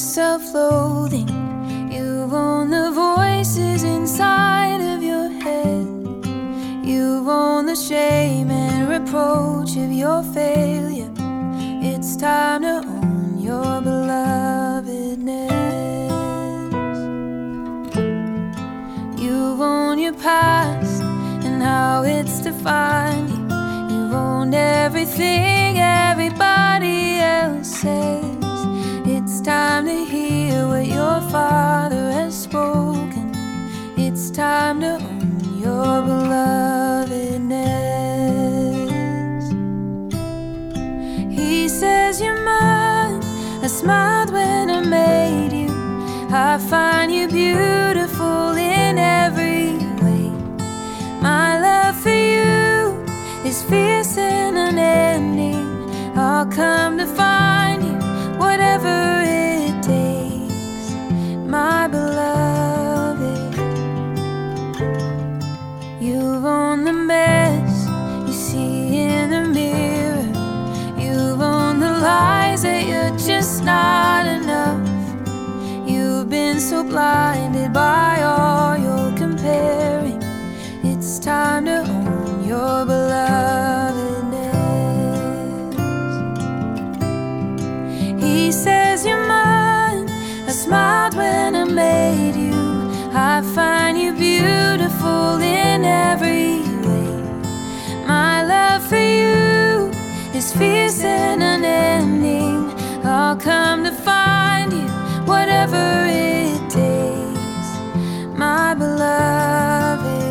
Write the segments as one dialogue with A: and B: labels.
A: self-loathing. You've owned the voices inside of your head. You've owned the shame and reproach of your failure. It's time to own your belovedness. You've owned your past and how it's defined you. You've owned everything everybody else says. It's time to hear what your Father has spoken. It's time to own your belovedness. He says you're mine. I smiled when I made you. I find you beautiful in every way. My love for you is fierce and unending. I'll come to find you, whatever it takes, my beloved. You've owned the mess you see in the mirror. You've owned the lies that you're just not enough. You've been so blinded by all your comparing. It's time to own your belovedness. He says you're mine. I smiled when I made you. I find you beautiful in every way. My love for you is fierce and unending. I'll come to find you, whatever it takes, my beloved.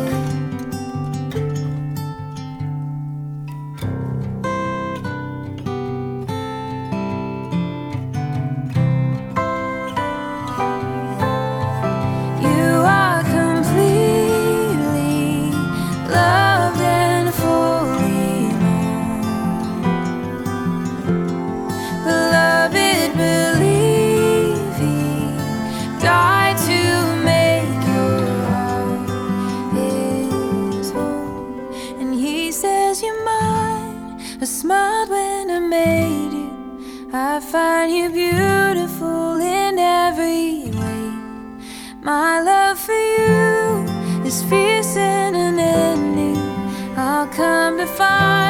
A: I smiled when I made you. I find you beautiful in every way. My love for you is fierce and unending. I'll come to find